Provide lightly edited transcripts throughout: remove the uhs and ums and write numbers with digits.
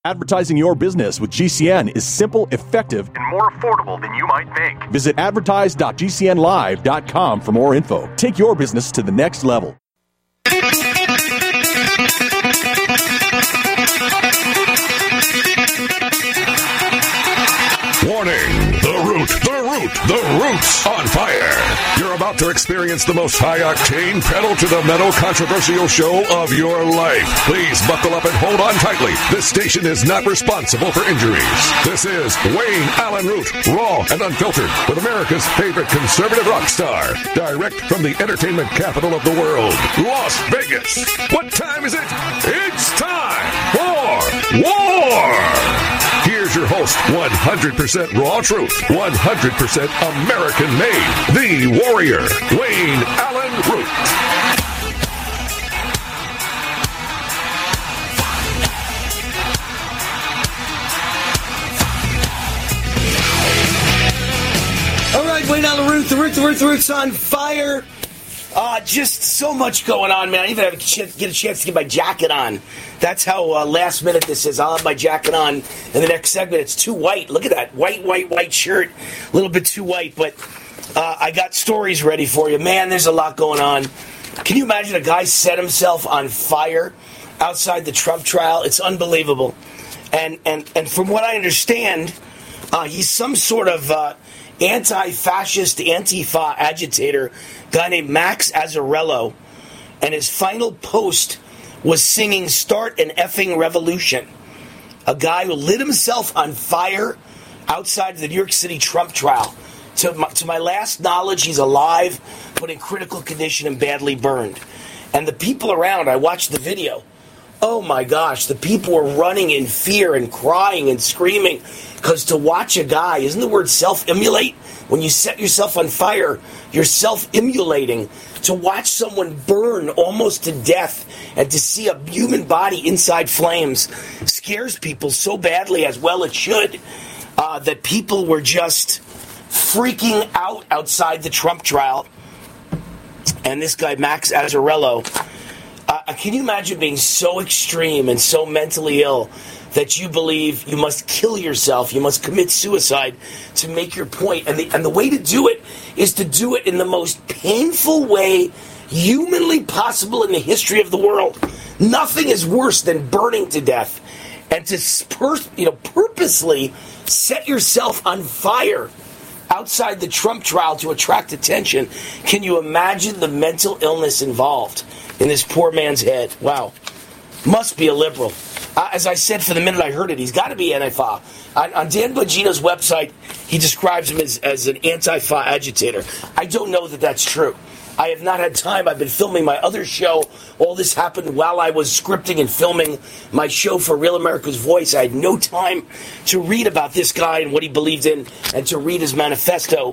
Advertising your business with GCN is simple, effective, and more affordable than you might think. Visit advertise.gcnlive.com for more info. Take your business to the next level. Warning! The Root's on fire! You're about to experience the most high-octane, pedal-to-the-metal controversial show of your life. Please buckle up and hold on tightly. This station is not responsible for injuries. This is Wayne Allen Root, raw and unfiltered, with America's favorite conservative rock star. Direct from the entertainment capital of the world, Las Vegas. What time is it? It's time for war! Here's your host, 100% raw truth, 100% American made, the warrior, Wayne Allen Root. All right, Wayne Allen Root, the Root's on fire. Just so much going on, man. I didn't even have get a chance to get my jacket on. That's how last minute this is. I'll have my jacket on in the next segment. It's too white. Look at that. White shirt. A little bit too white, but I got stories ready for you. Man, there's a lot going on. Can you imagine a guy set himself on fire outside the Trump trial? It's unbelievable. And from what I understand, he's some sort of anti-fascist, Antifa agitator, guy named Max Azzarello, and his final post was singing "Start an Effing Revolution." A guy who lit himself on fire outside the New York City Trump trial. To my last knowledge, he's alive, but in critical condition and badly burned. And the people around, I watched the video. Oh my gosh, the people were running in fear and crying and screaming, because to watch a guy, isn't the word self-immolate? When you set yourself on fire, you're self-immolating. To watch someone burn almost to death and to see a human body inside flames scares people so badly, as well it should, that people were just freaking out outside the Trump trial. And this guy, Max Azzarello, can you imagine being so extreme and so mentally ill that you believe you must kill yourself, you must commit suicide to make your point? And the way to do it is to do it in the most painful way humanly possible in the history of the world. Nothing is worse than burning to death. And to purposely set yourself on fire outside the Trump trial to attract attention. Can you imagine the mental illness involved in this poor man's head? Wow. Must be a liberal. As I said for the minute I heard it, he's got to be Antifa. On Dan Bongino's website, he describes him as an Antifa agitator. I don't know that that's true. I have not had time. I've been filming my other show. All this happened while I was scripting and filming my show for Real America's Voice. I had no time to read about this guy and what he believed in and to read his manifesto.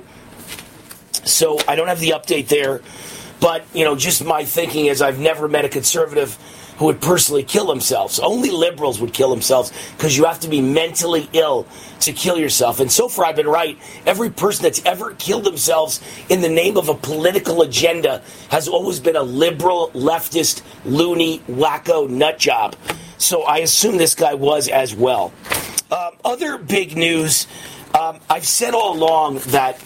So I don't have the update there. But, just my thinking is I've never met a conservative who would personally kill themselves. Only liberals would kill themselves because you have to be mentally ill to kill yourself. And so far I've been right. Every person that's ever killed themselves in the name of a political agenda has always been a liberal, leftist, loony, wacko nut job. So I assume this guy was as well. Other big news, I've said all along that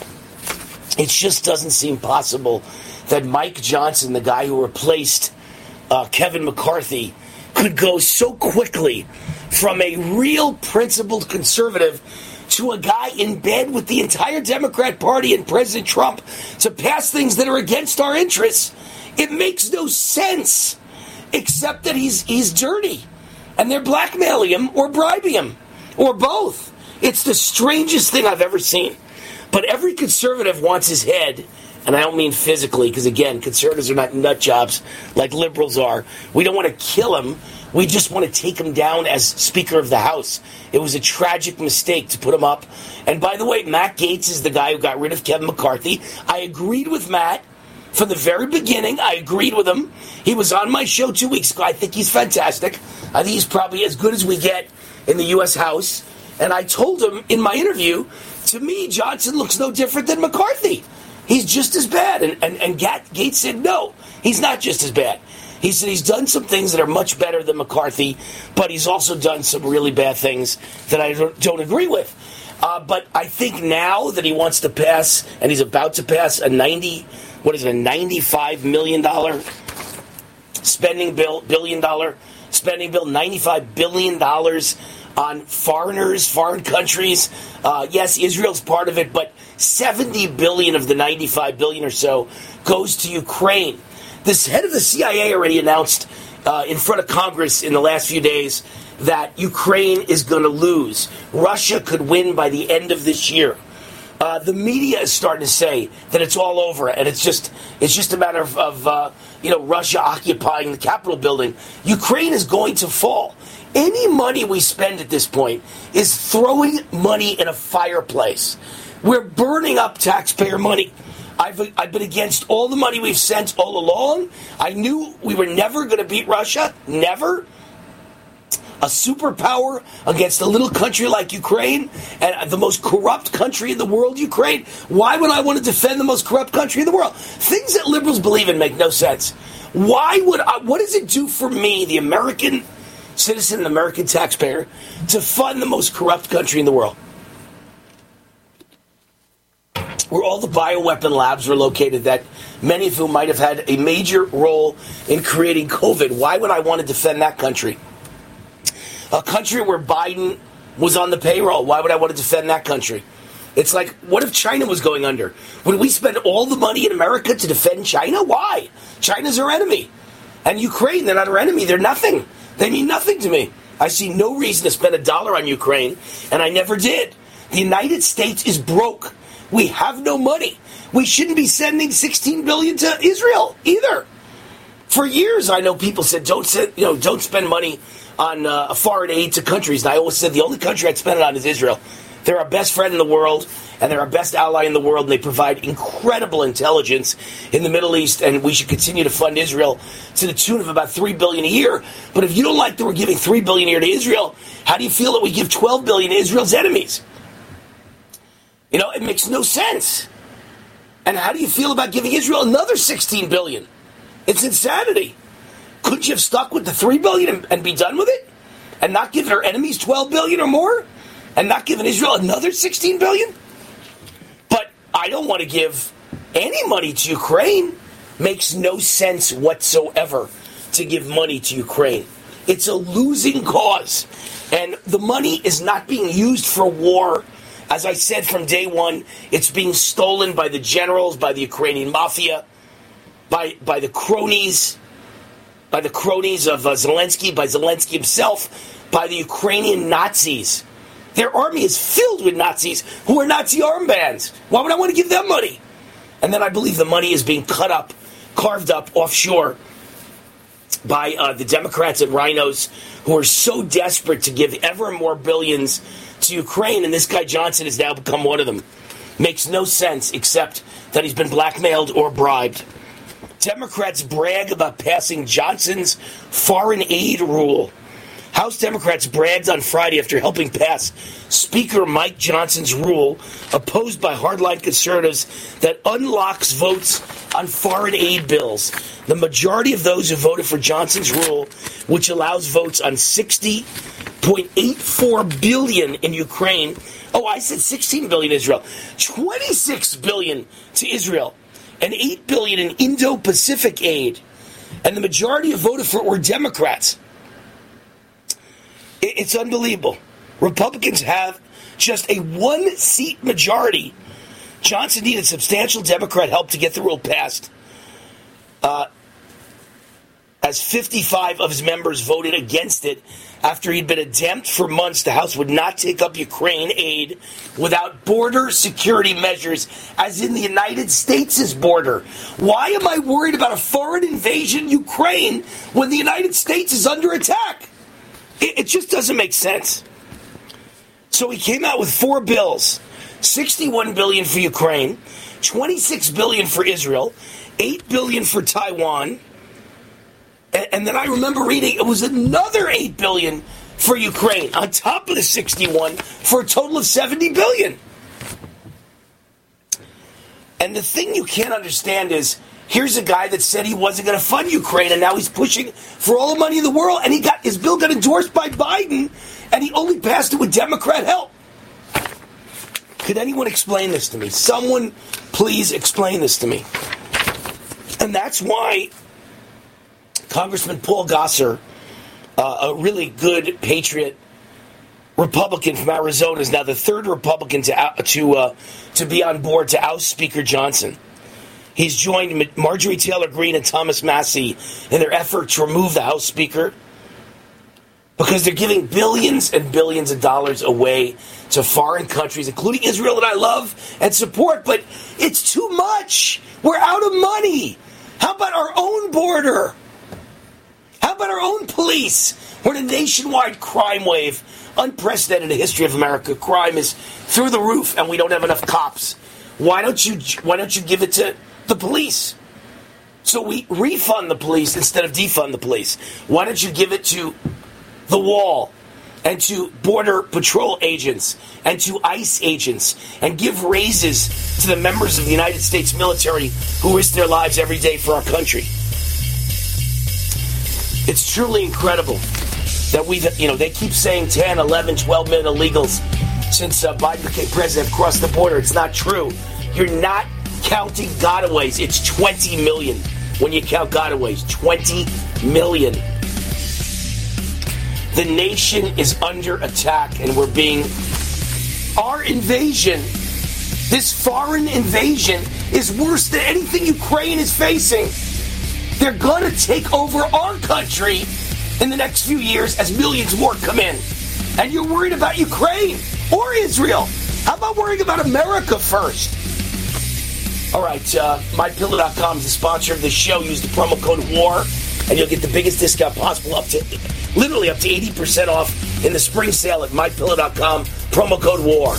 it just doesn't seem possible that Mike Johnson, the guy who replaced Kevin McCarthy, could go so quickly from a real principled conservative to a guy in bed with the entire Democrat Party and President Trump to pass things that are against our interests. It makes no sense, except that he's dirty, and they're blackmailing him or bribing him, or both. It's the strangest thing I've ever seen. But every conservative wants his head. And I don't mean physically, because, again, conservatives are not nut jobs like liberals are. We don't want to kill him. We just want to take him down as Speaker of the House. It was a tragic mistake to put him up. And, by the way, Matt Gaetz is the guy who got rid of Kevin McCarthy. I agreed with Matt from the very beginning. I agreed with him. He was on my show 2 weeks ago. I think he's fantastic. I think he's probably as good as we get in the U.S. House. And I told him in my interview, to me, Johnson looks no different than McCarthy. He's just as bad. And Gaetz said, no, he's not just as bad. He said he's done some things that are much better than McCarthy, but he's also done some really bad things that I don't agree with. But I think now that he wants to pass, and he's about to pass a $95 million spending bill, $95 billion on foreigners, foreign countries. Yes, Israel's part of it, but 70 billion of the 95 billion or so goes to Ukraine. This head of the CIA already announced in front of Congress in the last few days that Ukraine is going to lose. Russia could win by the end of this year. The media is starting to say that it's all over, and it's just a matter of Russia occupying the Capitol building. Ukraine is going to fall. Any money we spend at this point is throwing money in a fireplace. We're burning up taxpayer money. I've been against all the money we've sent all along. I knew we were never going to beat Russia. Never. A superpower against a little country like Ukraine, and the most corrupt country in the world, Ukraine. Why would I want to defend the most corrupt country in the world? Things that liberals believe in make no sense. Why would I? What does it do for me, the American citizen and American taxpayer, to fund the most corrupt country in the world? Where all the bioweapon labs were located, that many of whom might have had a major role in creating COVID. Why would I want to defend that country? A country where Biden was on the payroll. Why would I want to defend that country? It's like, what if China was going under? Would we spend all the money in America to defend China? Why? China's our enemy. And Ukraine, they're not our enemy. They're nothing. They mean nothing to me. I see no reason to spend $1 on Ukraine, and I never did. The United States is broke. We have no money. We shouldn't be sending $16 billion to Israel either. For years, I know people said, don't spend money on foreign aid to countries. And I always said the only country I'd spend it on is Israel. They're our best friend in the world, and they're our best ally in the world, and they provide incredible intelligence in the Middle East, and we should continue to fund Israel to the tune of about $3 billion a year. But if you don't like that we're giving $3 billion a year to Israel, how do you feel that we give $12 billion to Israel's enemies? It makes no sense. And how do you feel about giving Israel another $16 billion? It's insanity. Couldn't you have stuck with the $3 billion and be done with it? And not give our enemies $12 billion or more? And not giving Israel another $16 billion? But I don't want to give any money to Ukraine. Makes no sense whatsoever to give money to Ukraine. It's a losing cause. And the money is not being used for war. As I said from day one, it's being stolen by the generals, by the Ukrainian mafia, by the cronies of Zelensky, by Zelensky himself, by the Ukrainian Nazis. Their army is filled with Nazis who are Nazi armbands. Why would I want to give them money? And then I believe the money is being carved up offshore by the Democrats and rhinos who are so desperate to give ever more billions to Ukraine, and this guy Johnson has now become one of them. Makes no sense except that he's been blackmailed or bribed. Democrats brag about passing Johnson's foreign aid rule. House Democrats bragged on Friday after helping pass Speaker Mike Johnson's rule, opposed by hardline conservatives, that unlocks votes on foreign aid bills. The majority of those who voted for Johnson's rule, which allows votes on $60.84 billion in Ukraine. Oh, I said $16 billion Israel. $26 billion to Israel. And $8 billion in Indo-Pacific aid. And the majority who voted for it were Democrats. It's unbelievable. Republicans have just a one-seat majority. Johnson needed substantial Democrat help to get the rule passed. As 55 of his members voted against it after he'd been adamant for months the House would not take up Ukraine aid without border security measures, as in the United States' border. Why am I worried about a foreign invasion of Ukraine when the United States is under attack? It just doesn't make sense. So he came out with 4 bills. $61 billion for Ukraine, $26 billion for Israel, $8 billion for Taiwan, and then I remember reading it was another $8 billion for Ukraine on top of the 61 for a total of $70 billion. And the thing you can't understand is Here's a guy that said he wasn't going to fund Ukraine, and now he's pushing for all the money in the world, and his bill got endorsed by Biden, and he only passed it with Democrat help. Could anyone explain this to me? Someone please explain this to me. And that's why Congressman Paul Gosar, a really good patriot Republican from Arizona, is now the third Republican to be on board to oust Speaker Johnson. He's joined Marjorie Taylor Greene and Thomas Massie in their effort to remove the House Speaker because they're giving billions and billions of dollars away to foreign countries, including Israel that I love and support, but it's too much. We're out of money. How about our own border? How about our own police? We're in a nationwide crime wave, unprecedented in the history of America. Crime is through the roof, and we don't have enough cops. Why don't you give it to the police? So we refund the police instead of defund the police. Why don't you give it to the wall and to Border Patrol agents and to ICE agents and give raises to the members of the United States military who risk their lives every day for our country? It's truly incredible that they keep saying 10, 11, 12 million illegals since Biden became president have crossed the border. It's not true. You're not counting gotaways. It's 20 million when you count gotaways. 20 million. The nation is under attack, and our invasion, this foreign invasion, is worse than anything Ukraine is facing. They're going to take over our country in the next few years as millions more come in. And you're worried about Ukraine or Israel. How about worrying about America first? All right, MyPillow.com is the sponsor of the show. Use the promo code WAR, and you'll get the biggest discount possible, literally up to 80% off in the spring sale at MyPillow.com. Promo code WAR.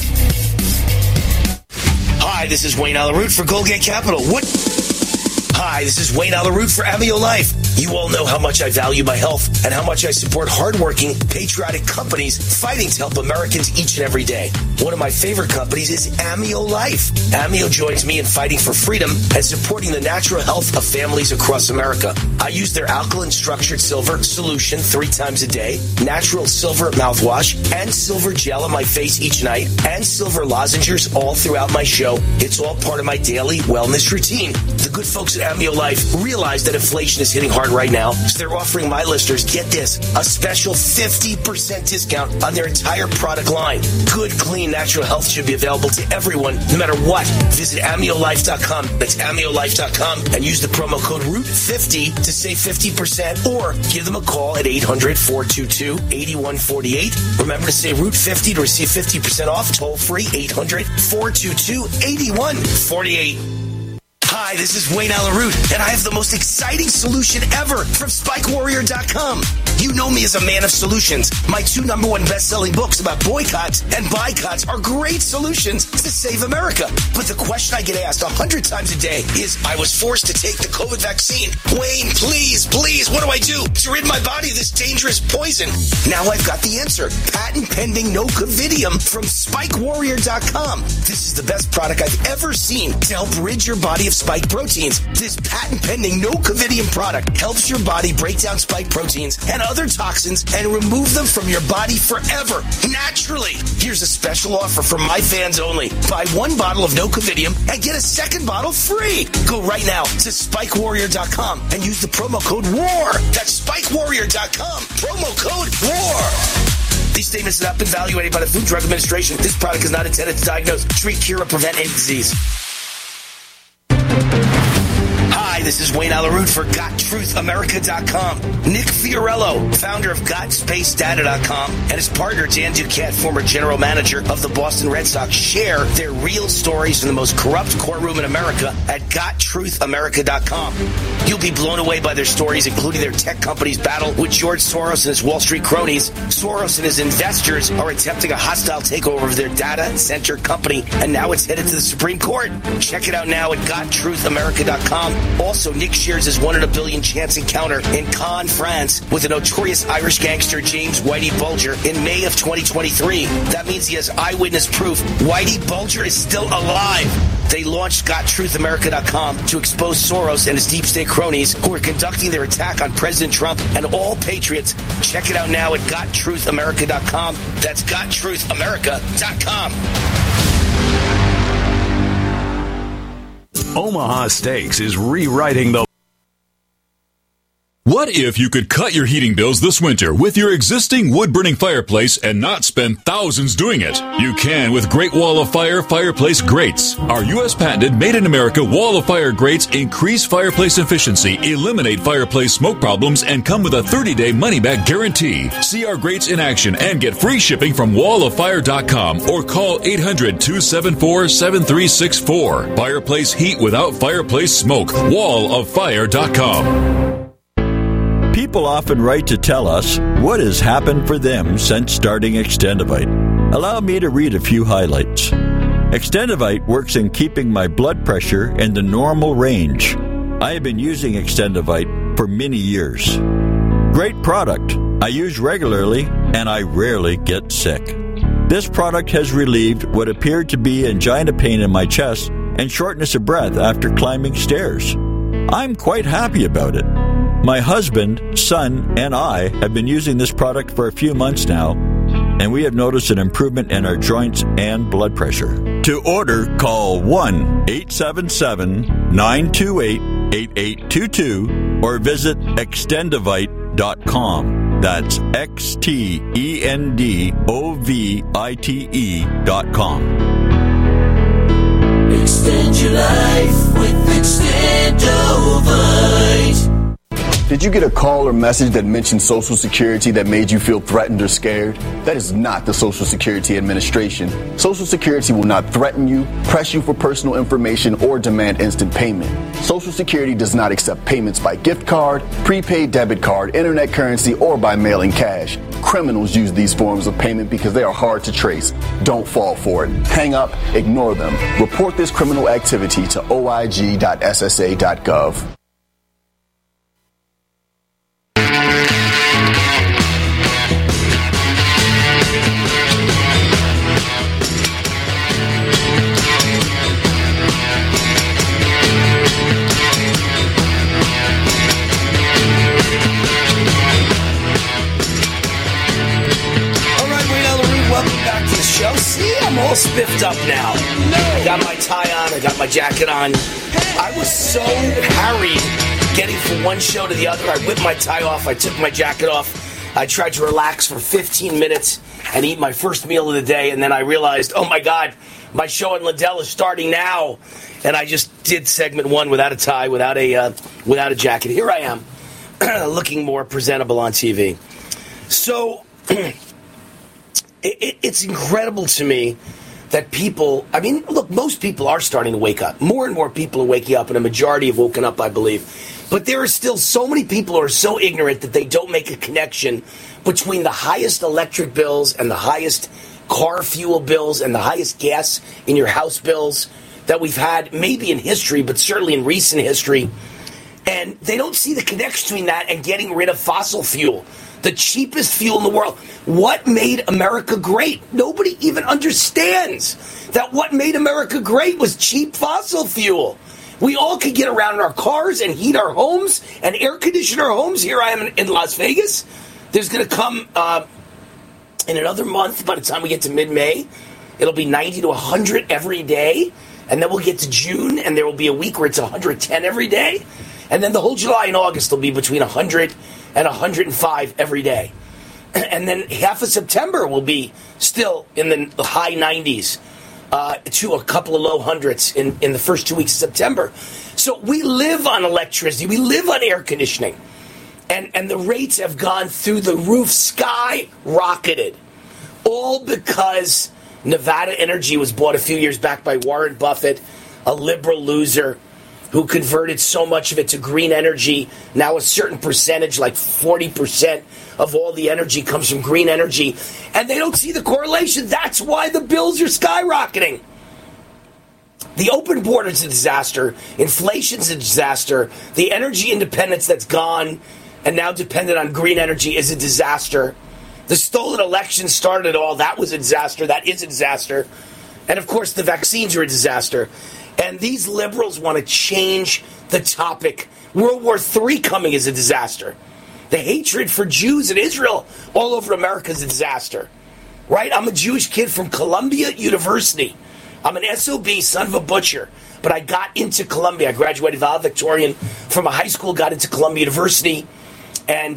Hi, this is Wayne Alaroot for Goldgate Capital. Hi, this is Wayne Alaroot for Amio Life. You all know how much I value my health and how much I support hardworking, patriotic companies fighting to help Americans each and every day. One of my favorite companies is Amio Life. Amio joins me in fighting for freedom and supporting the natural health of families across America. I use their alkaline structured silver solution 3 times a day, natural silver mouthwash, and silver gel on my face each night, and silver lozenges all throughout my show. It's all part of my daily wellness routine. The good folks at Amio Life realize that inflation is hitting hard right now, so they're offering my listeners, get this, a special 50% discount on their entire product line. Good, clean, natural health should be available to everyone, no matter what. Visit AmioLife.com. That's AmioLife.com and use the promo code ROOT50 to save 50%, or give them a call at 800-422-8148. Remember to say ROOT50 to receive 50% off. Toll free, 800-422-8148. Hi, this is Wayne Alaroot, and I have the most exciting solution ever from SpikeWarrior.com. You know me as a man of solutions. My 2 #1 best-selling books about boycotts and boycotts are great solutions to save America. But the question I get asked 100 times a day is, I was forced to take the COVID vaccine. Wayne, please, what do I do to rid my body of this dangerous poison? Now I've got the answer. Patent-pending Nocovidium from SpikeWarrior.com. This is the best product I've ever seen to help rid your body of spike proteins. This patent-pending Nocovidium product helps your body break down spike proteins and other toxins and remove them from your body forever, naturally. Here's a special offer for my fans only. Buy 1 bottle of Nocovidium and get a 2nd bottle free. Go right now to SpikeWarrior.com and use the promo code WAR. That's SpikeWarrior.com. Promo code WAR. These statements have not been evaluated by the Food and Drug Administration. This product is not intended to diagnose, treat, cure, or prevent any disease. Hi, this is Wayne Alaroot for GotTruthAmerica.com. Nick Fiorello, founder of GotSpaceData.com, and his partner Dan Duquette, former general manager of the Boston Red Sox, share their real stories from the most corrupt courtroom in America at GotTruthAmerica.com. You'll be blown away by their stories, including their tech company's battle with George Soros and his Wall Street cronies. Soros and his investors are attempting a hostile takeover of their data center company, and now it's headed to the Supreme Court. Check it out now at GotTruthAmerica.com. Also, Nick shares his 1 in a billion chance encounter in Cannes, France, with the notorious Irish gangster James Whitey Bulger in May of 2023. That means he has eyewitness proof Whitey Bulger is still alive. They launched GotTruthAmerica.com to expose Soros and his deep state cronies who are conducting their attack on President Trump and all patriots. Check it out now at GotTruthAmerica.com. That's GotTruthAmerica.com. Omaha Steaks is rewriting the... What if you could cut your heating bills this winter with your existing wood-burning fireplace and not spend thousands doing it? You can with Great Wall of Fire fireplace grates. Our U.S. patented made-in-America Wall of Fire grates increase fireplace efficiency, eliminate fireplace smoke problems, and come with a 30-day money-back guarantee. See our grates in action and get free shipping from walloffire.com or call 800-274-7364. Fireplace heat without fireplace smoke. walloffire.com. People often write to tell us what has happened for them since starting Extendivite. Allow me to read a few highlights. Extendivite works in keeping my blood pressure in the normal range. I have been using Extendivite for many years. Great product. I use regularly and I rarely get sick. This product has relieved what appeared to be angina pain in my chest and shortness of breath after climbing stairs. I'm quite happy about it. My husband, son, and I have been using this product for a few months now, and we have noticed an improvement in our joints and blood pressure. To order, call 1-877-928-8822 or visit Extendivite.com. That's Extendovite.com. Extend your life with Extendovite. Did you get a call or message that mentioned Social Security that made you feel threatened or scared? That is not the Social Security Administration. Social Security will not threaten you, press you for personal information, or demand instant payment. Social Security does not accept payments by gift card, prepaid debit card, internet currency, or by mailing cash. Criminals use these forms of payment because they are hard to trace. Don't fall for it. Hang up, ignore them. Report this criminal activity to oig.ssa.gov. I'm all spiffed up now. I got my tie on. I got my jacket on. I was so harried getting from one show to the other. I whipped my tie off. I took my jacket off. I tried to relax for 15 minutes and eat my first meal of the day. And then I realized, oh, my God, my show in Liddell is starting now. And I just did segment one without a tie, without a jacket. Here I am, looking more presentable on TV. So... It's incredible to me that people, I mean, look, most people are starting to wake up. More and more people are waking up, and a majority have woken up, I believe. But there are still so many people who are so ignorant that they don't make a connection between the highest electric bills and the highest car fuel bills and the highest gas in your house bills that we've had maybe in history, but certainly in recent history. And they don't see the connection between that and getting rid of fossil fuel. The cheapest fuel in the world. What made America great? Nobody even understands that what made America great was cheap fossil fuel. We all could get around in our cars and heat our homes and air condition our homes. Here I am in Las Vegas. There's going to come in another month, by the time we get to mid-May, it'll be 90 to 100 every day. And then we'll get to June, and there will be a week where it's 110 every day. And then the whole July and August will be between 100 and 105 every day. And then half of September will be still in the high 90s to a couple of low hundreds in the first 2 weeks of September. So we live on electricity. We live on air conditioning. And the rates have gone through the roof, skyrocketed. All because Nevada Energy was bought a few years back by Warren Buffett, a liberal loser, who converted so much of it to green energy. Now a certain percentage, like 40% of all the energy comes from green energy. And they don't see the correlation. That's why the bills are skyrocketing. The open border is a disaster. Inflation's a disaster. The energy independence that's gone and now dependent on green energy is a disaster. The stolen election started it all. That was a disaster. That is a disaster. And, of course, the vaccines are a disaster. And these liberals want to change the topic. World War III coming is a disaster. The hatred for Jews in Israel all over America is a disaster. Right? I'm a Jewish kid from Columbia University. I'm an SOB, son of a butcher. But I got into Columbia. I graduated valedictorian from a high school, got into Columbia University. And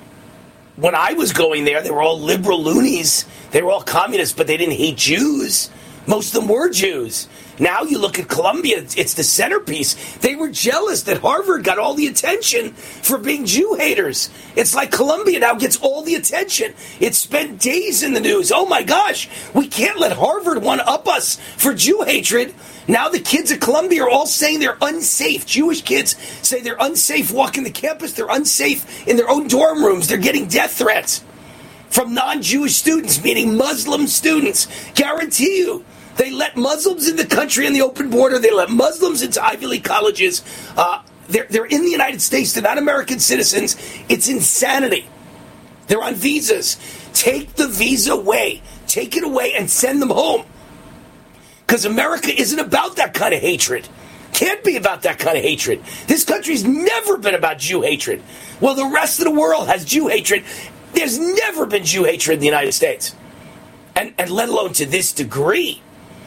when I was going there, they were all liberal loonies. They were all communists, but they didn't hate Jews. Most of them were Jews. Now you look at Columbia, it's the centerpiece. They were jealous that Harvard got all the attention for being Jew haters. It's like Columbia now gets all the attention. It spent days in the news. Oh my gosh, we can't let Harvard one-up us for Jew hatred. Now the kids at Columbia are all saying they're unsafe. Jewish kids say they're unsafe walking the campus. They're unsafe in their own dorm rooms. They're getting death threats from non-Jewish students, meaning Muslim students. Guarantee you, they let Muslims in the country on the open border. They let Muslims into Ivy League colleges. They're in the United States. They're not American citizens. It's insanity. They're on visas. Take the visa away. Take it away and send them home. Because America isn't about that kind of hatred. Can't be about that kind of hatred. This country's never been about Jew hatred. Well, the rest of the world has Jew hatred. There's never been Jew hatred in the United States. And let alone to this degree.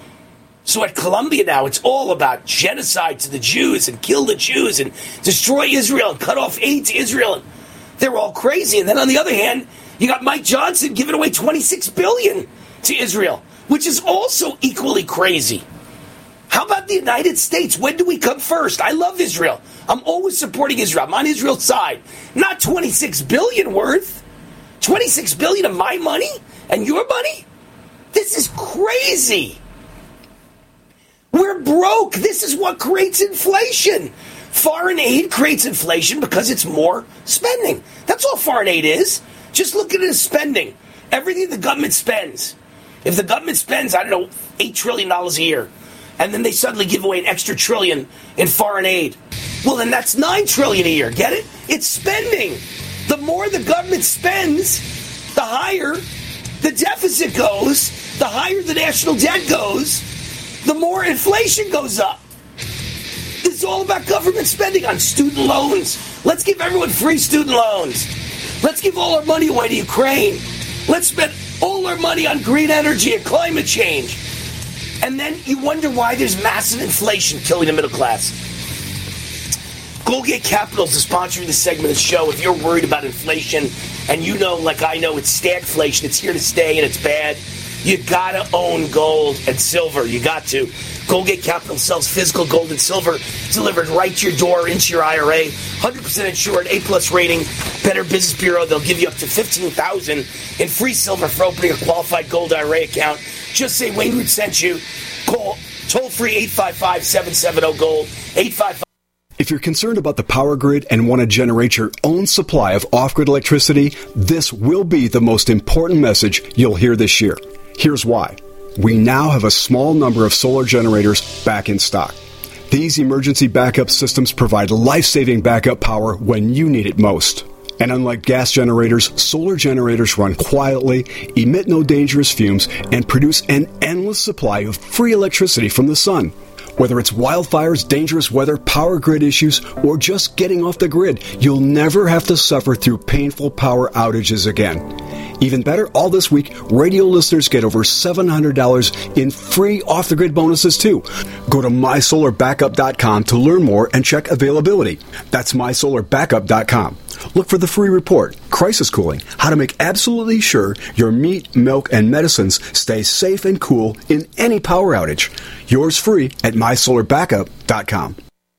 So at Columbia now, it's all about genocide to the Jews and kill the Jews and destroy Israel and cut off aid to Israel. They're all crazy. And then on the other hand, you got Mike Johnson giving away $26 billion to Israel, which is also equally crazy. How about the United States? When do we come first? I love Israel. I'm always supporting Israel. I'm on Israel's side. Not $26 billion worth. $26 billion of my money and your money? This is crazy. We're broke. This is what creates inflation. Foreign aid creates inflation because it's more spending. That's all foreign aid is. Just look at it as spending. Everything the government spends. If the government spends, I don't know, $8 trillion a year, and then they suddenly give away an extra $1 trillion in foreign aid, well, then that's $9 trillion a year. Get it? It's spending. The more the government spends, the higher the deficit goes, the higher the national debt goes, the more inflation goes up. This is all about government spending on student loans. Let's give everyone free student loans. Let's give all our money away to Ukraine. Let's spend all our money on green energy and climate change. And then you wonder why there's massive inflation killing the middle class. Goldgate Capital is sponsoring this segment of the show. If you're worried about inflation, and you know, like I know, it's stagflation, it's here to stay and it's bad, you gotta own gold and silver. You got to. Goldgate Capital sells physical gold and silver delivered right to your door, into your IRA. 100% insured, A+ rating, Better Business Bureau. They'll give you up to $15,000 in free silver for opening a qualified gold IRA account. Just say Wayne Root sent you. Call toll-free 855-770-GOLD. 855. If you're concerned about the power grid and want to generate your own supply of off-grid electricity, this will be the most important message you'll hear this year. Here's why. We now have a small number of solar generators back in stock. These emergency backup systems provide life-saving backup power when you need it most. And unlike gas generators, solar generators run quietly, emit no dangerous fumes, and produce an endless supply of free electricity from the sun. Whether it's wildfires, dangerous weather, power grid issues, or just getting off the grid, you'll never have to suffer through painful power outages again. Even better, all this week, radio listeners get over $700 in free off-the-grid bonuses, too. Go to MySolarBackup.com to learn more and check availability. That's MySolarBackup.com. Look for the free report, Crisis Cooling, how to make absolutely sure your meat, milk, and medicines stay safe and cool in any power outage. Yours free at MySolarBackup.com.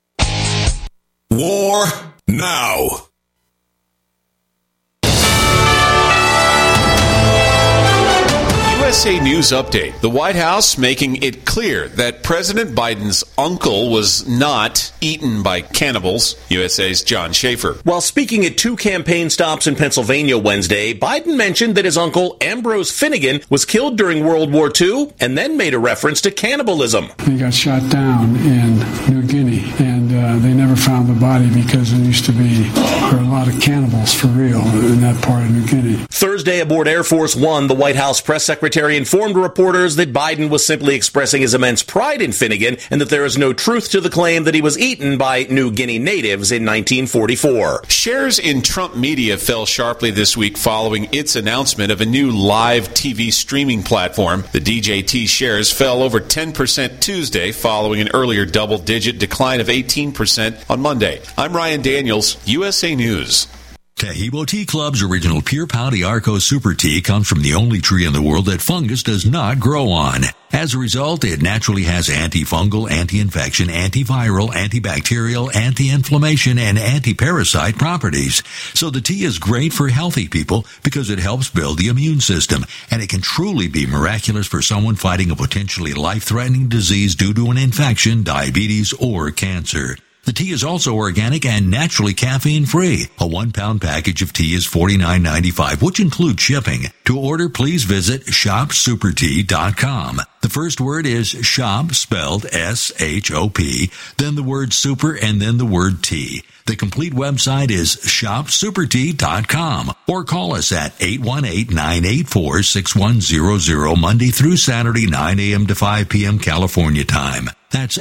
War now. U.S. USA News Update. The White House making it clear that President Biden's uncle was not eaten by cannibals. USA's John Schaefer. While speaking at 2 campaign stops in Pennsylvania Wednesday, Biden mentioned that his uncle Ambrose Finnegan was killed during World War II and then made a reference to cannibalism. He got shot down in New Guinea, and they never found the body because there used to be a lot of cannibals for real in that part of New Guinea. Thursday aboard Air Force One, the White House press secretary informed reporters that Biden was simply expressing his immense pride in Finnegan and that there is no truth to the claim that he was eaten by New Guinea natives in 1944. Shares in Trump media fell sharply this week following its announcement of a new live TV streaming platform. The DJT shares fell over 10% Tuesday following an earlier double-digit decline of 18% on Monday. I'm Ryan Daniels, USA News. Taheebo Tea Club's original Pure Pau Arco Super Tea comes from the only tree in the world that fungus does not grow on. As a result, it naturally has antifungal, anti-infection, antiviral, antibacterial, anti-inflammation, and anti-parasite properties. So the tea is great for healthy people because it helps build the immune system, and it can truly be miraculous for someone fighting a potentially life-threatening disease due to an infection, diabetes, or cancer. The tea is also organic and naturally caffeine-free. A 1-pound package of tea is $49.95, which includes shipping. To order, please visit shopsupertea.com. The first word is shop, spelled S-H-O-P, then the word super, and then the word tea. The complete website is shopsupertea.com, or call us at 818-984-6100 Monday through Saturday, 9 a.m. to 5 p.m. California time. That's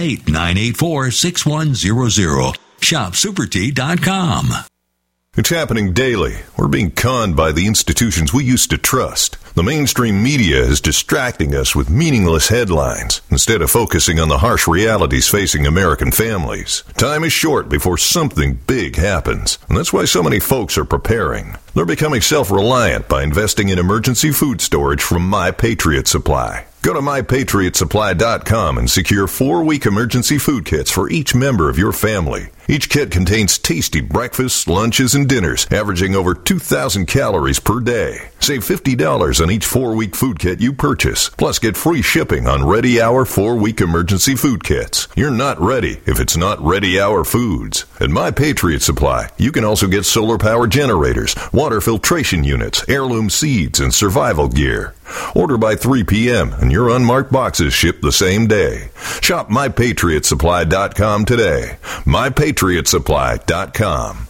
818-984-6100. Shopsupertea.com. It's happening daily. We're being conned by the institutions we used to trust. The mainstream media is distracting us with meaningless headlines instead of focusing on the harsh realities facing American families. Time is short before something big happens, and that's why so many folks are preparing. They're becoming self-reliant by investing in emergency food storage from My Patriot Supply. Go to MyPatriotSupply.com and secure 4-week emergency food kits for each member of your family. Each kit contains tasty breakfasts, lunches, and dinners, averaging over 2,000 calories per day. Save $50 on each 4-week food kit you purchase. Plus, get free shipping on Ready Hour 4-week emergency food kits. You're not ready if it's not Ready Hour Foods. At My Patriot Supply, you can also get solar power generators, water filtration units, heirloom seeds, and survival gear. Order by 3 p.m. and your unmarked boxes ship the same day. Shop MyPatriotSupply.com today. MyPatriotSupply.com.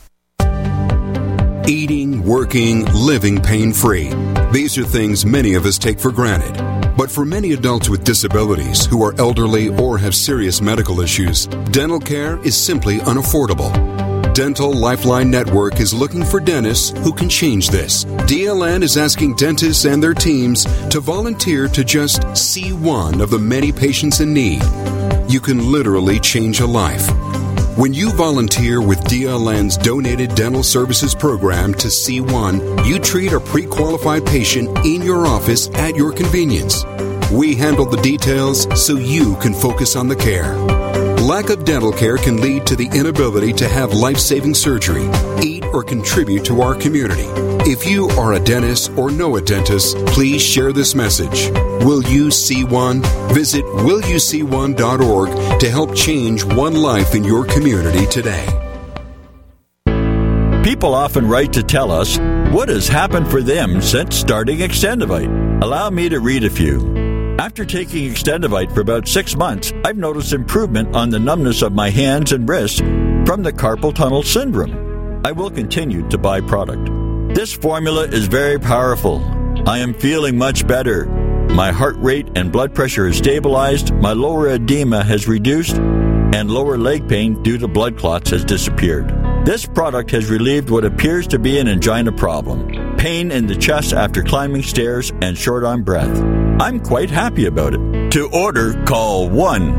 Eating, working, living pain-free. These are things many of us take for granted. But for many adults with disabilities who are elderly or have serious medical issues, dental care is simply unaffordable. Dental Lifeline Network is looking for dentists who can change this. DLN is asking dentists and their teams to volunteer to just see one of the many patients in need. You can literally change a life. When you volunteer with DLN's Donated Dental Services Program to C1, you treat a pre-qualified patient in your office at your convenience. We handle the details so you can focus on the care. Lack of dental care can lead to the inability to have life-saving surgery, eat, or contribute to our community. If you are a dentist or know a dentist, please share this message. Will you see one? Visit willyouseeone.org to help change one life in your community today. People often write to tell us what has happened for them since starting Extendivite. Allow me to read a few. After taking Extendivite for about 6 months, I've noticed improvement on the numbness of my hands and wrists from the carpal tunnel syndrome. I will continue to buy product. This formula is very powerful. I am feeling much better. My heart rate and blood pressure is stabilized, my lower edema has reduced, and lower leg pain due to blood clots has disappeared. This product has relieved what appears to be an angina problem, pain in the chest after climbing stairs, and short on breath. I'm quite happy about it. To order, call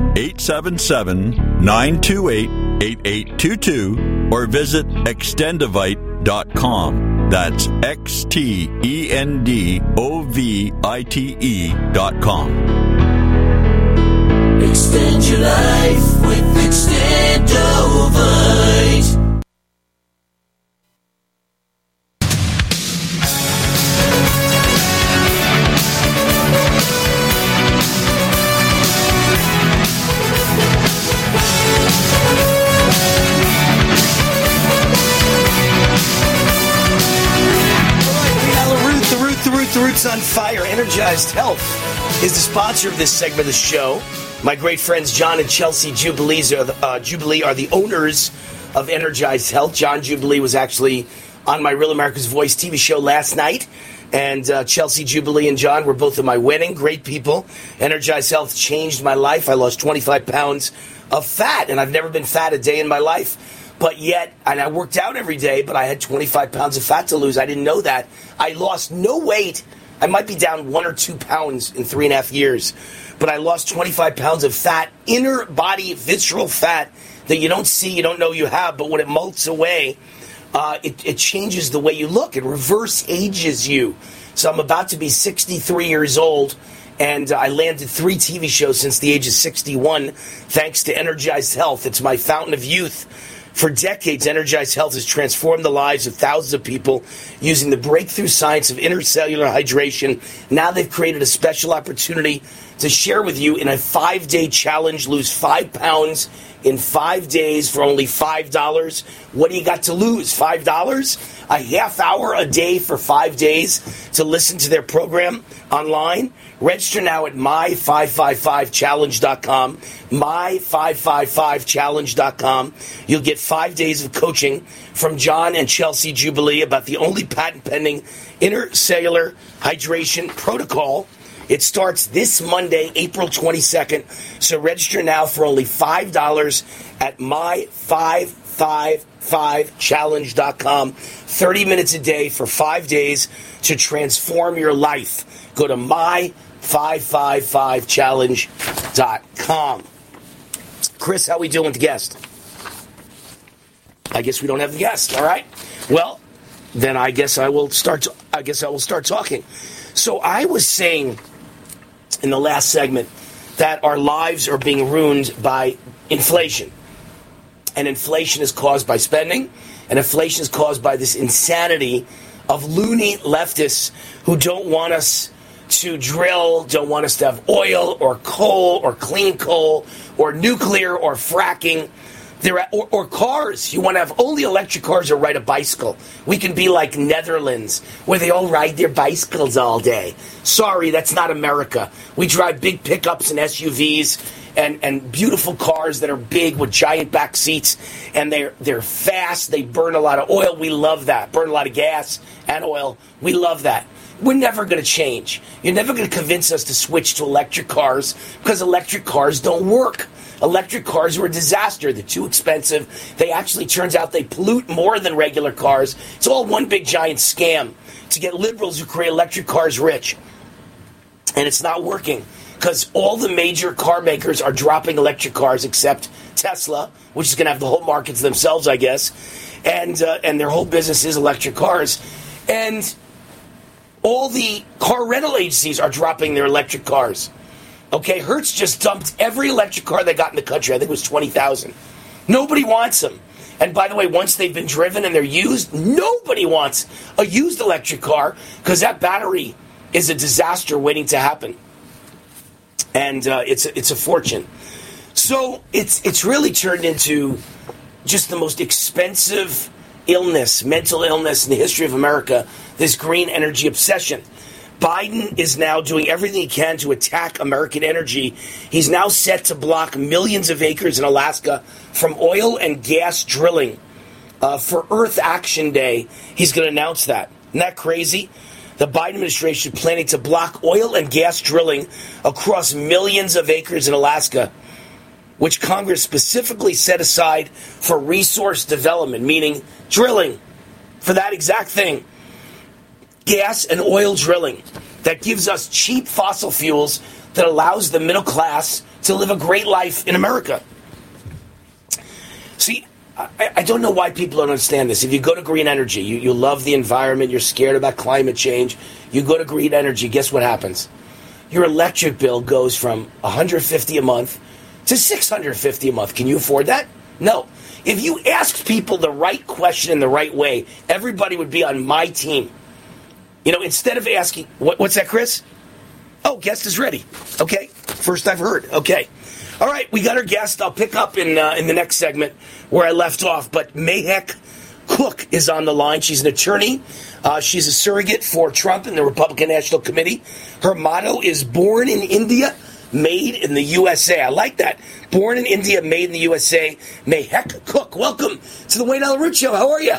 1-877-928-8822 or visit Extendivite.com. That's XTENDOVITE.com. Extend your life with Extendovite. Roots on Fire. Energized Health is the sponsor of this segment of the show. My great friends John and Chelsea Jubilee are the owners of Energized Health. John Jubilee was actually on my Real America's Voice TV show last night. And Chelsea Jubilee and John were both at my wedding. Great people. Energized Health changed my life. I lost 25 pounds of fat, and I've never been fat a day in my life. But yet, and I worked out every day, but I had 25 pounds of fat to lose. I didn't know that. I lost no weight. I might be down 1 or 2 pounds in 3.5 years. But I lost 25 pounds of fat, inner body visceral fat that you don't see, you don't know you have. But when it molts away, it changes the way you look. It reverse ages you. So I'm about to be 63 years old. And I landed 3 TV shows since the age of 61, thanks to Energized Health. It's my fountain of youth. For decades, Energized Health has transformed the lives of thousands of people using the breakthrough science of intercellular hydration. Now they've created a special opportunity to share with you in a 5-day challenge. Lose 5 pounds in 5 days for only $5. What do you got to lose? $5? A half hour a day for 5 days to listen to their program online? Register now at my555challenge.com. My555challenge.com. You'll get 5 days of coaching from John and Chelsea Jubilee about the only patent-pending intercellular hydration protocol. It starts this Monday, April 22nd. So register now for only $5 at my555challenge.com. 30 minutes a day for 5 days to transform your life. Go to my555challenge.com. Chris, how we doing with the guest? I guess we don't have the guest. All right. Well, then I guess I will start talking. So I was saying in the last segment that our lives are being ruined by inflation. And inflation is caused by spending, and inflation is caused by this insanity of loony leftists who don't want us to drill, don't want us to have oil or coal or clean coal or nuclear or fracking. Or cars. You want to have only electric cars or ride a bicycle. We can be like Netherlands, where they all ride their bicycles all day. Sorry, that's not America. We drive big pickups and SUVs and beautiful cars that are big with giant back seats, and they're fast. They burn a lot of oil. We love that. Burn a lot of gas and oil. We love that. We're never going to change. You're never going to convince us to switch to electric cars because electric cars don't work. Electric cars were a disaster. They're too expensive. They actually, turns out, they pollute more than regular cars. It's all one big giant scam to get liberals who create electric cars rich. And it's not working because all the major car makers are dropping electric cars except Tesla, which is going to have the whole market to themselves, I guess. And their whole business is electric cars. And all the car rental agencies are dropping their electric cars. Okay, Hertz just dumped every electric car they got in the country. I think it was 20,000. Nobody wants them. And by the way, once they've been driven and they're used, nobody wants a used electric car because that battery is a disaster waiting to happen. And it's a fortune. So it's really turned into just the most expensive illness, mental illness in the history of America, this green energy obsession. Biden is now doing everything he can to attack American energy. He's now set to block millions of acres in Alaska from oil and gas drilling. For Earth Action Day, he's going to announce that. Isn't that crazy? The Biden administration is planning to block oil and gas drilling across millions of acres in Alaska, which Congress specifically set aside for resource development, meaning drilling, for that exact thing. Gas and oil drilling that gives us cheap fossil fuels that allows the middle class to live a great life in America. See, I don't know why people don't understand this. If you go to green energy, you love the environment, you're scared about climate change, you go to green energy, guess what happens? Your electric bill goes from $150 a month to $650 a month. Can you afford that? No. If you asked people the right question in the right way, everybody would be on my team. You know, instead of asking, what's that, Chris? Oh, guest is ready. Okay. First I've heard. Okay. All right. We got our guest. I'll pick up in the next segment where I left off. But Mahek Cook is on the line. She's an attorney. She's a surrogate for Trump and the Republican National Committee. Her motto is "Born in India, Made in the USA." I like that. Born in India, Made in the USA. May heck Cook. Welcome to the Wayne Allyn Root Show. How are you?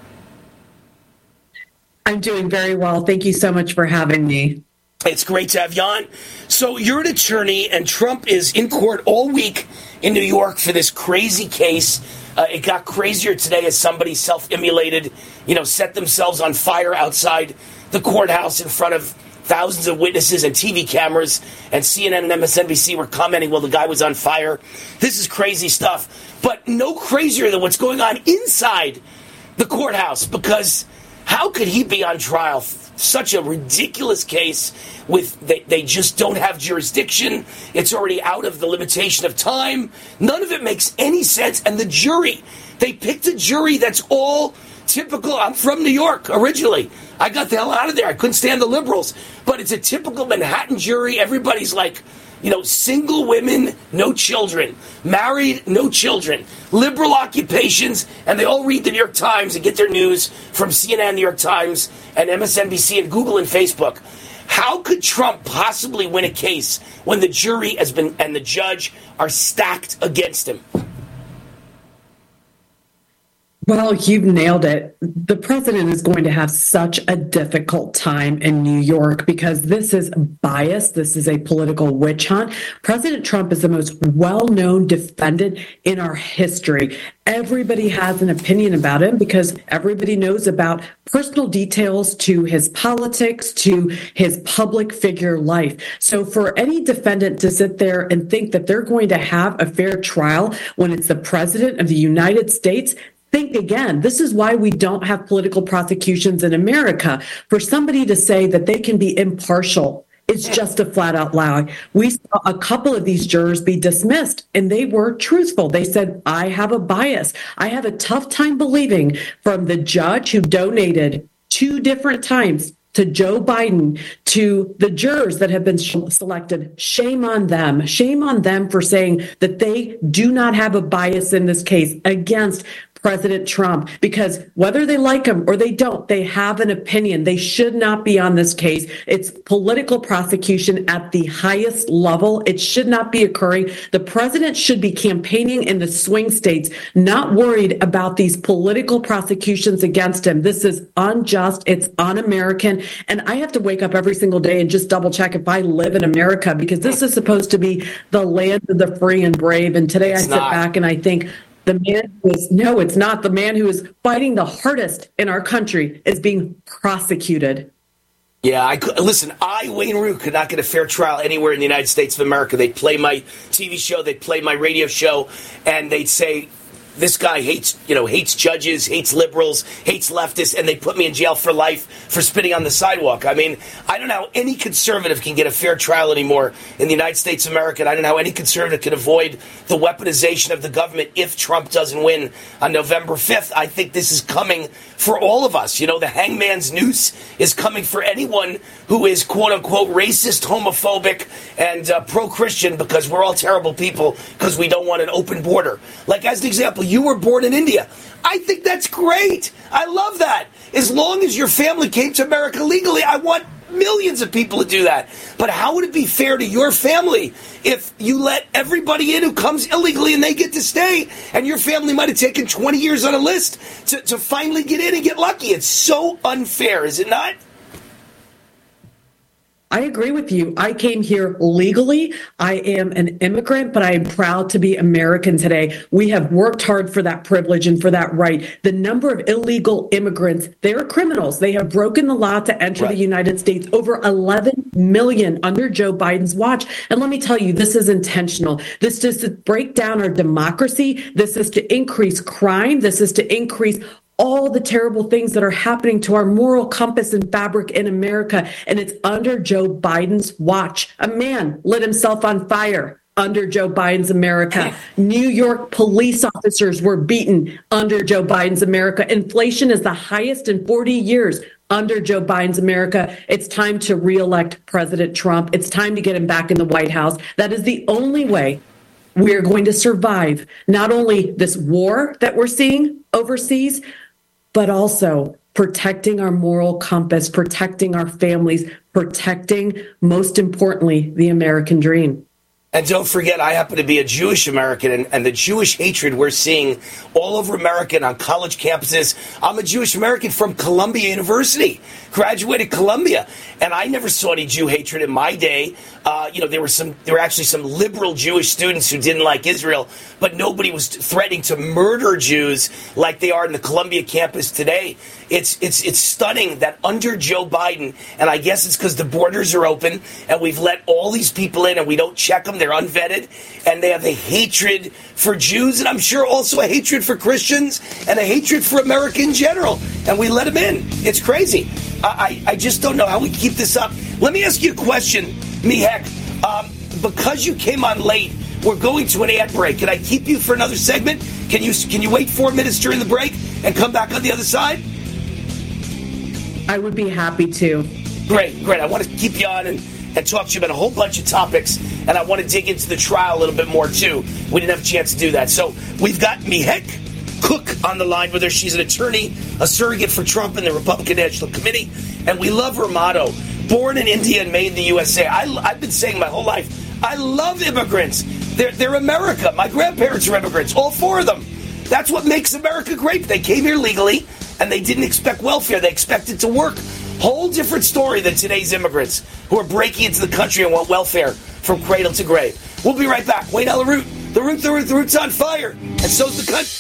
I'm doing very well. Thank you so much for having me. It's great to have you on. So you're an attorney, and Trump is in court all week in New York for this crazy case. It got crazier today as somebody self-immolated, set themselves on fire outside the courthouse in front of thousands of witnesses and TV cameras, and CNN and MSNBC were commenting, well, the guy was on fire. This is crazy stuff, but no crazier than what's going on inside the courthouse, because how could he be on trial? Such a ridiculous case they just don't have jurisdiction. It's already out of the limitation of time. None of it makes any sense. And the jury, they picked a jury that's all typical. I'm from New York originally. I got the hell out of there. I couldn't stand the liberals. But it's a typical Manhattan jury. Everybody's like, single women, no children. Married, no children. Liberal occupations, and they all read the New York Times and get their news from CNN, New York Times, and MSNBC, and Google and Facebook. How could Trump possibly win a case when the jury and the judge are stacked against him? Well, you've nailed it. The president is going to have such a difficult time in New York because this is bias. This is a political witch hunt. President Trump is the most well-known defendant in our history. Everybody has an opinion about him because everybody knows about personal details to his politics, to his public figure life. So for any defendant to sit there and think that they're going to have a fair trial when it's the president of the United States, think again. This is why we don't have political prosecutions in America. For somebody to say that they can be impartial, it's just a flat out lie. We saw a couple of these jurors be dismissed, and they were truthful. They said, I have a bias. I have a tough time believing from the judge who donated 2 different times to Joe Biden, to the jurors that have been selected. Shame on them. Shame on them for saying that they do not have a bias in this case against President Trump, because whether they like him or they don't, they have an opinion. They should not be on this case. It's political prosecution at the highest level. It should not be occurring. The president should be campaigning in the swing states, not worried about these political prosecutions against him. This is unjust. It's un-American. And I have to wake up every single day and just double check if I live in America, because this is supposed to be the land of the free and brave. And today I sit back and I think, the man who is, no, it's not. The man who is fighting the hardest in our country is being prosecuted. Yeah, listen, Wayne Root, could not get a fair trial anywhere in the United States of America. They'd play my TV show, they'd play my radio show, and they'd say, this guy hates judges, hates liberals, hates leftists, and they put me in jail for life for spitting on the sidewalk. I mean, I don't know how any conservative can get a fair trial anymore in the United States of America. And I don't know how any conservative can avoid the weaponization of the government if Trump doesn't win on November 5th. I think this is coming for all of us. The hangman's noose is coming for anyone who is, quote-unquote, racist, homophobic, and pro-Christian, because we're all terrible people because we don't want an open border. Like, as an example, you were born in India. I think that's great. I love that. As long as your family came to America legally, I want millions of people to do that. But how would it be fair to your family if you let everybody in who comes illegally and they get to stay, and your family might have taken 20 years on a list to finally get in and get lucky? It's so unfair, is it not? I agree with you. I came here legally. I am an immigrant, but I am proud to be American today. We have worked hard for that privilege and for that right. The number of illegal immigrants, they are criminals. They have broken the law to enter the United States. Over 11 million under Joe Biden's watch. And let me tell you, this is intentional. This is to break down our democracy. This is to increase crime. This is to increase all the terrible things that are happening to our moral compass and fabric in America. And it's under Joe Biden's watch. A man lit himself on fire under Joe Biden's America. New York police officers were beaten under Joe Biden's America. Inflation is the highest in 40 years under Joe Biden's America. It's time to reelect President Trump. It's time to get him back in the White House. That is the only way we're going to survive not only this war that we're seeing overseas, but also protecting our moral compass, protecting our families, protecting, most importantly, the American dream. And don't forget, I happen to be a Jewish American, and the Jewish hatred we're seeing all over America and on college campuses. I'm a Jewish American from Columbia University, graduated Columbia, and I never saw any Jew hatred in my day. There were actually some liberal Jewish students who didn't like Israel, but nobody was threatening to murder Jews like they are in the Columbia campus today. It's stunning that under Joe Biden, and I guess it's because the borders are open and we've let all these people in and we don't check them. They're unvetted, and they have a hatred for Jews, and I'm sure also a hatred for Christians and a hatred for America in general, and we let them in. It's crazy. I just don't know how we keep this up. Let me ask you a question, Mihek. Because you came on late, we're going to an ad break. Can I keep you for another segment? Can you wait 4 minutes during the break and come back on the other side? I would be happy to. Great. I want to keep you on and talk to you about a whole bunch of topics, and I want to dig into the trial a little bit more, too. We didn't have a chance to do that. So we've got Mihek Cook on the line with her. She's an attorney, a surrogate for Trump in the Republican National Committee, and we love her motto, born in India and made in the USA. I've been saying my whole life, I love immigrants. They're America. My grandparents are immigrants, all four of them. That's what makes America great. They came here legally, and they didn't expect welfare. They expected to work. Whole different story than today's immigrants who are breaking into the country and want welfare from cradle to grave. We'll be right back. Wayne Allyn Root. The Root's on fire. And so's the country.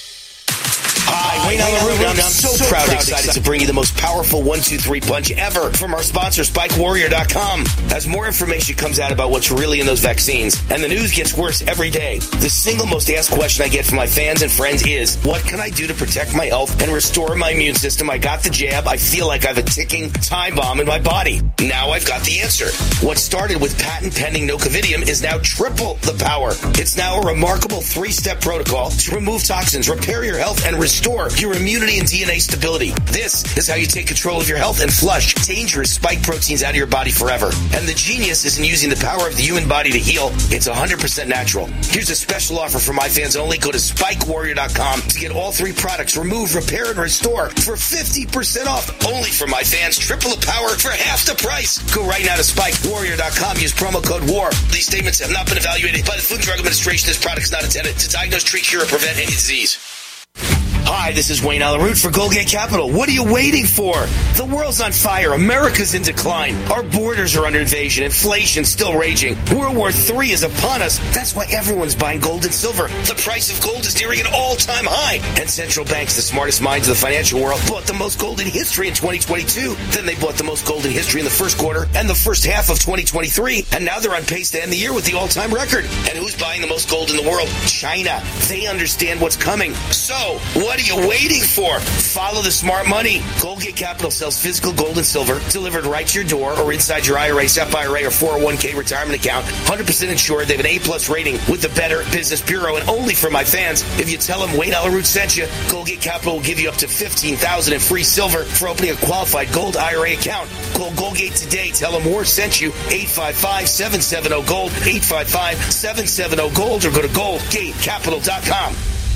Hi, Wayne Allyn Root. I'm so proud and excited to bring you the most powerful 1-2-3 punch ever from our sponsor, SpikeWarrior.com. As more information comes out about what's really in those vaccines, and the news gets worse every day, the single most asked question I get from my fans and friends is, what can I do to protect my health and restore my immune system? I got the jab. I feel like I have a ticking time bomb in my body. Now I've got the answer. What started with patent-pending Nocovidium is now triple the power. It's now a remarkable 3-step protocol to remove toxins, repair your health, and restore your immunity and DNA stability. This is how you take control of your health and flush dangerous spike proteins out of your body forever. And the genius isn't using the power of the human body to heal. It's 100% natural. Here's a special offer for my fans only. Go to SpikeWarrior.com to get all 3 products, remove, repair, and restore for 50% off. Only for my fans. Triple the power for half the price. Go right now to SpikeWarrior.com. Use promo code WAR. These statements have not been evaluated by the Food and Drug Administration. This product is not intended to diagnose, treat, cure, or prevent any disease. Hi, this is Wayne Allyn Root for Goldgate Capital. What are you waiting for? The world's on fire. America's in decline. Our borders are under invasion. Inflation's still raging. World War III is upon us. That's why everyone's buying gold and silver. The price of gold is nearing an all-time high. And central banks, the smartest minds of the financial world, bought the most gold in history in 2022. Then they bought the most gold in history in the first quarter and the first half of 2023. And now they're on pace to end the year with the all-time record. And who's buying the most gold in the world? China. They understand what's coming. So, what are you waiting for? Follow the smart money. Goldgate Capital sells physical gold and silver delivered right to your door or inside your IRA, SEP IRA, or 401k retirement account. 100% insured. They have an A+ rating with the Better Business Bureau. And only for my fans, if you tell them Wayne Allyn Root sent you, Goldgate Capital will give you up to $15,000 in free silver for opening a qualified gold IRA account. Call Goldgate today. Tell them War sent you. 855-770-GOLD. 855-770-GOLD, or go to goldgatecapital.com.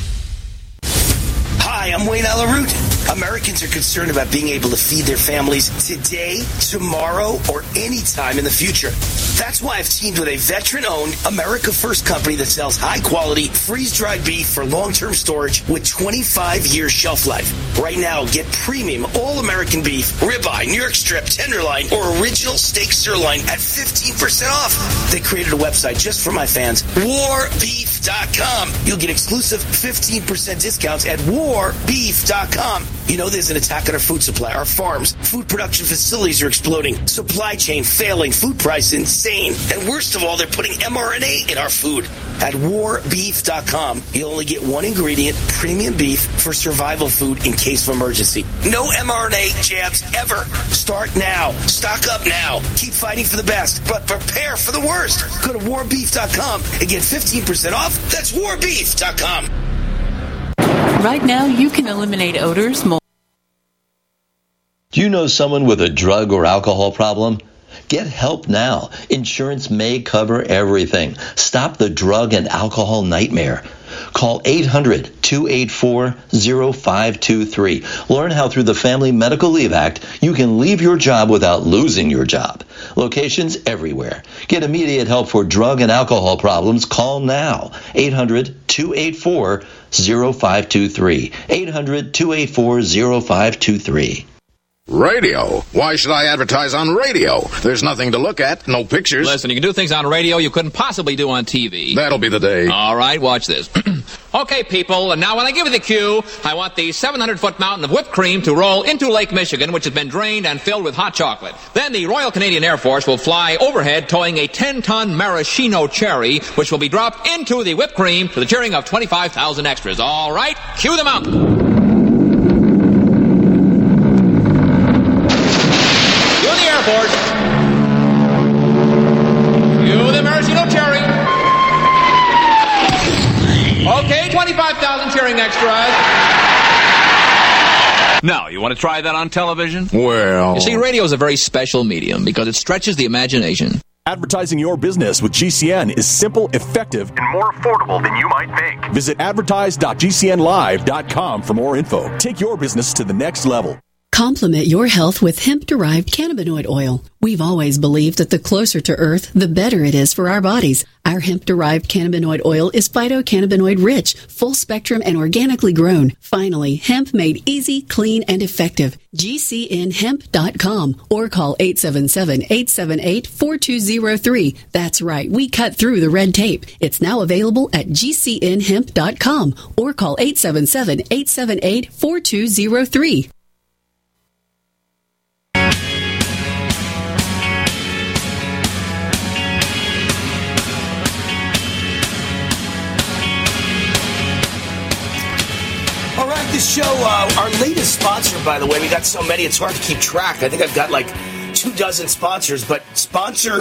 Hi, I'm Wayne Allyn Root. Americans are concerned about being able to feed their families today, tomorrow, or any time in the future. That's why I've teamed with a veteran-owned, America First company that sells high-quality, freeze-dried beef for long-term storage with 25-year shelf life. Right now, get premium all-American beef, ribeye, New York strip, tenderloin, or original steak sirloin at 15% off. They created a website just for my fans, warbeef.com. You'll get exclusive 15% discounts at warbeef.com. You know there's an attack on our food supply, our farms. Food production facilities are exploding. Supply chain failing. Food price insane. And worst of all, they're putting mRNA in our food. At warbeef.com, you'll only get one ingredient, premium beef, for survival food in case of emergency. No mRNA jabs ever. Start now. Stock up now. Keep fighting for the best, but prepare for the worst. Go to warbeef.com and get 15% off. That's warbeef.com. Right now, you can eliminate odors. Do you know someone with a drug or alcohol problem? Get help now. Insurance may cover everything. Stop the drug and alcohol nightmare. Call 800-284-0523. Learn how through the Family Medical Leave Act, you can leave your job without losing your job. Locations everywhere. Get immediate help for drug and alcohol problems. Call now. 800-284-0523. 800-284-0523. Radio. Why should I advertise on radio? There's nothing to look at, no pictures. Listen, you can do things on radio you couldn't possibly do on TV. That'll be the day. All right, watch this. Okay, people, and now when I give you the cue, I want the 700-foot mountain of whipped cream to roll into Lake Michigan, which has been drained and filled with hot chocolate. Then the Royal Canadian Air Force will fly overhead towing a 10-ton maraschino cherry, which will be dropped into the whipped cream to the cheering of 25,000 extras. All right, cue the mountain. Airport. Cue the maraschino cherry. Okay, 25,000 cheering extras. Now, you want to try that on television? Well... You see, radio is a very special medium because it stretches the imagination. Advertising your business with GCN is simple, effective, and more affordable than you might think. Visit advertise.gcnlive.com for more info. Take your business to the next level. Complement your health with hemp-derived cannabinoid oil. We've always believed that the closer to Earth, the better it is for our bodies. Our hemp-derived cannabinoid oil is phytocannabinoid rich, full spectrum, and organically grown. Finally, hemp made easy, clean, and effective. GCNhemp.com or call 877-878-4203. That's right, we cut through the red tape. It's now available at GCNhemp.com or call 877-878-4203. This show, our latest sponsor, by the way, we got so many, it's hard to keep track. I think I've got like 24 sponsors, but sponsor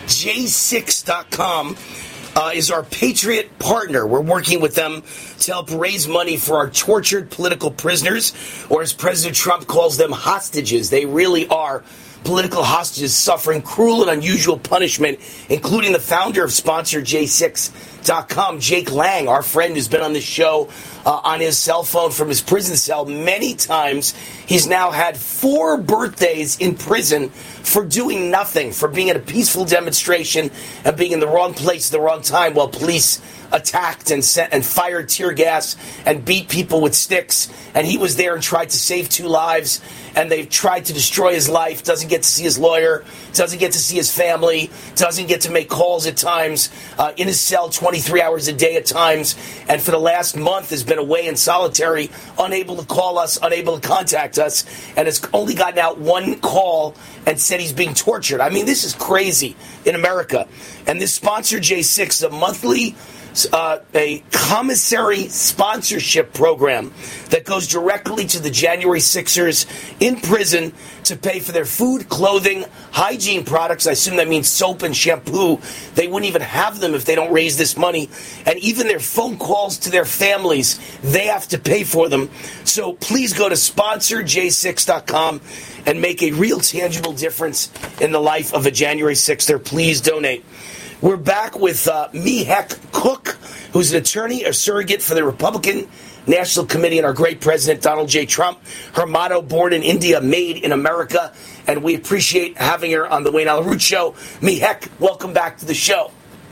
J6.com is our Patriot partner. We're working with them to help raise money for our tortured political prisoners, or as President Trump calls them, hostages. They really are political hostages suffering cruel and unusual punishment, including the founder of sponsor J6.com, Jake Lang, our friend who's been on this show on his cell phone from his prison cell many times. He's now had 4 birthdays in prison for doing nothing, for being at a peaceful demonstration and being in the wrong place at the wrong time while police attacked and fired tear gas and beat people with sticks. And he was there and tried to save 2 lives. And they've tried to destroy his life, doesn't get to see his lawyer, doesn't get to see his family, doesn't get to make calls at times, in his cell 23 hours a day at times, and for the last month has been away in solitary, unable to call us, unable to contact us, and has only gotten out 1 call and said he's being tortured. I mean, this is crazy in America. And this sponsor, J6, is a monthly a commissary sponsorship program that goes directly to the January 6ers in prison to pay for their food, clothing, hygiene products. I assume that means soap and shampoo. They wouldn't even have them if they don't raise this money. And even their phone calls to their families, they have to pay for them. So please go to sponsorj6.com and make a real tangible difference in the life of a January 6er. Please donate. We're back with Mihek Cook, who's an attorney, a surrogate for the Republican National Committee and our great president, Donald J. Trump. Her motto, born in India, made in America. And we appreciate having her on the Wayne Allyn Root Show. Mihek, welcome back to the show.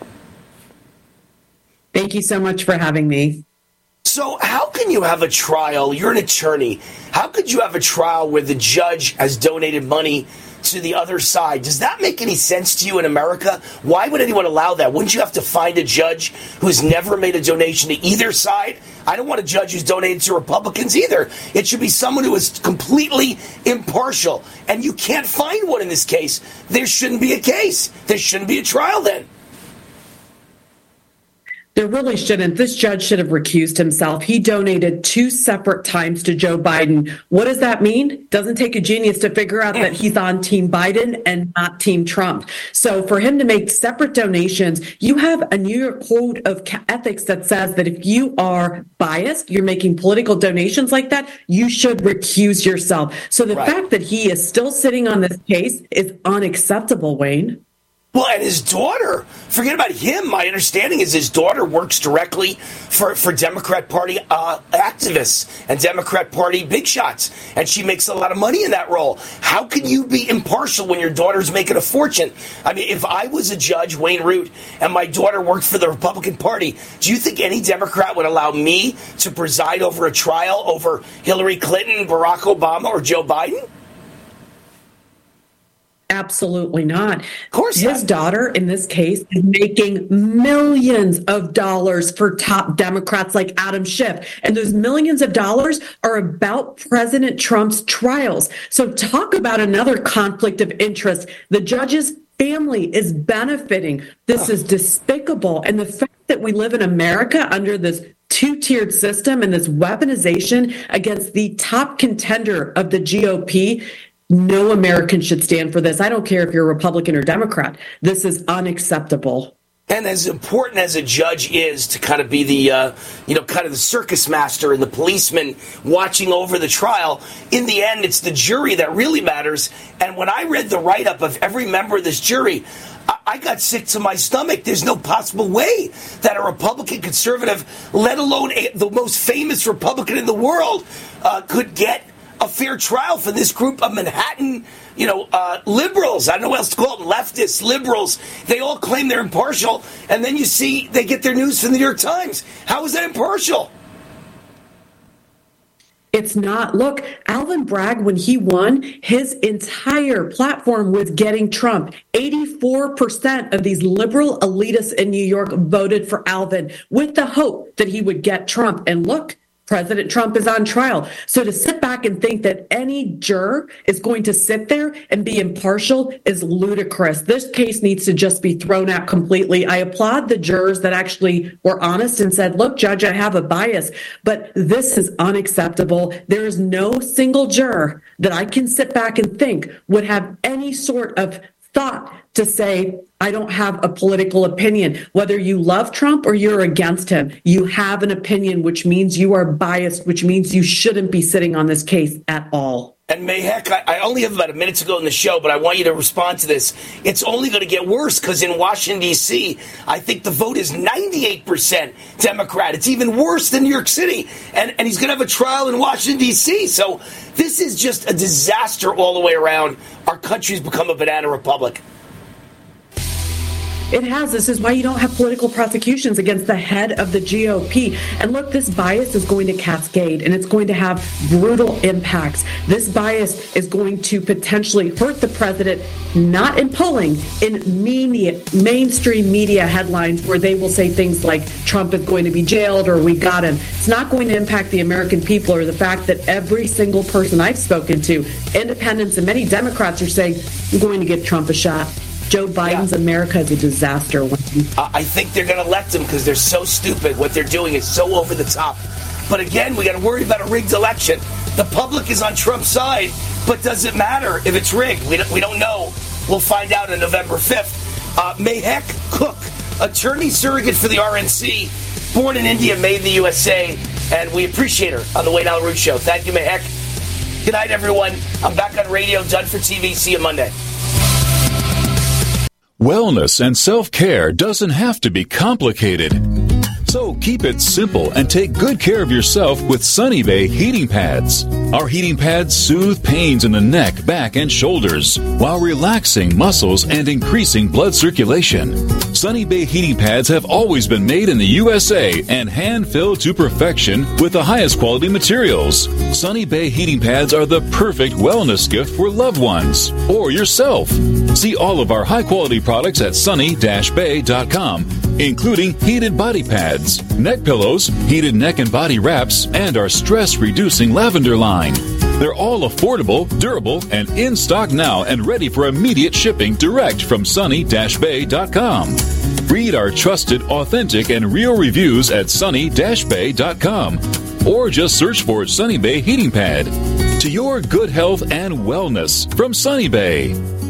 Thank you so much for having me. So how can you have a trial? You're an attorney. How could you have a trial where the judge has donated money to the other side? Does that make any sense to you in America? Why would anyone allow that? Wouldn't you have to find a judge who's never made a donation to either side? I don't want a judge who's donated to Republicans either. It should be someone who is completely impartial. And you can't find one in this case. There shouldn't be a case. There shouldn't be a trial then. There really shouldn't. This judge should have recused himself. He donated 2 separate times to Joe Biden. What does that mean? Doesn't take a genius to figure out that he's on Team Biden and not Team Trump. So for him to make separate donations, you have a New York Code of Ethics that says that if you are biased, you're making political donations like that, you should recuse yourself. So the fact that he is still sitting on this case is unacceptable, Wayne. Well, and his daughter, forget about him. My understanding is his daughter works directly for Democrat Party activists and Democrat Party big shots, and she makes a lot of money in that role. How can you be impartial when your daughter's making a fortune? I mean, if I was a judge, Wayne Root, and my daughter worked for the Republican Party, do you think any Democrat would allow me to preside over a trial over Hillary Clinton, Barack Obama, or Joe Biden? Absolutely not. Of course his daughter, in this case, is making millions of dollars for top Democrats like Adam Schiff. And those millions of dollars are about President Trump's trials. So talk about another conflict of interest. The judge's family is benefiting. This is despicable. And the fact that we live in America under this two-tiered system and this weaponization against the top contender of the GOP, no American should stand for this. I don't care if you're a Republican or Democrat. This is unacceptable. And as important as a judge is to kind of be the, kind of the circus master and the policeman watching over the trial, in the end, it's the jury that really matters. And when I read the write-up of every member of this jury, I got sick to my stomach. There's no possible way that a Republican conservative, let alone the most famous Republican in the world, could get a fair trial for this group of Manhattan, liberals. I don't know what else to call them. Leftists, liberals. They all claim they're impartial, and then you see they get their news from the New York Times. How is that impartial? It's not. Look, Alvin Bragg, when he won, his entire platform was getting Trump. 84% of these liberal elitists in New York voted for Alvin with the hope that he would get Trump. And look, President Trump is on trial. So to sit back and think that any juror is going to sit there and be impartial is ludicrous. This case needs to just be thrown out completely. I applaud the jurors that actually were honest and said, look, Judge, I have a bias, but this is unacceptable. There is no single juror that I can sit back and think would have any sort of thought to say, I don't have a political opinion. Whether you love Trump or you're against him, you have an opinion, which means you are biased, which means you shouldn't be sitting on this case at all. And Mayhek, I only have about a minute to go in the show, but I want you to respond to this. It's only going to get worse because in Washington, D.C., I think the vote is 98% Democrat. It's even worse than New York City. And he's going to have a trial in Washington, D.C. So this is just a disaster all the way around. Our country's become a banana republic. It has. This is why you don't have political prosecutions against the head of the GOP. And look, this bias is going to cascade, and it's going to have brutal impacts. This bias is going to potentially hurt the president, not in polling, in mainstream media headlines where they will say things like Trump is going to be jailed or we got him. It's not going to impact the American people or the fact that every single person I've spoken to, independents and many Democrats, are saying, I'm going to give Trump a shot. Joe Biden's America is a disaster. I think they're going to elect him because they're so stupid. What they're doing is so over the top. But again, we got to worry about a rigged election. The public is on Trump's side, but does it matter if it's rigged? We don't know. We'll find out on November 5th. Mayhek Cook, attorney surrogate for the RNC, born in India, made in the USA, and we appreciate her on the Wayne Allyn Root Show. Thank you, Mayhek. Good night, everyone. I'm back on radio, done for TV. See you Monday. Wellness and self-care doesn't have to be complicated. So keep it simple and take good care of yourself with Sunny Bay heating pads. Our heating pads soothe pains in the neck, back, and shoulders while relaxing muscles and increasing blood circulation. Sunny Bay heating pads have always been made in the USA and hand-filled to perfection with the highest quality materials. Sunny Bay heating pads are the perfect wellness gift for loved ones or yourself. See all of our high-quality products at sunny-bay.com, including heated body pads, neck pillows, heated neck and body wraps, and our stress-reducing lavender line. They're all affordable, durable, and in stock now and ready for immediate shipping direct from sunny-bay.com. Read our trusted, authentic, and real reviews at sunny-bay.com or just search for Sunny Bay Heating Pad. To your good health and wellness from Sunny Bay.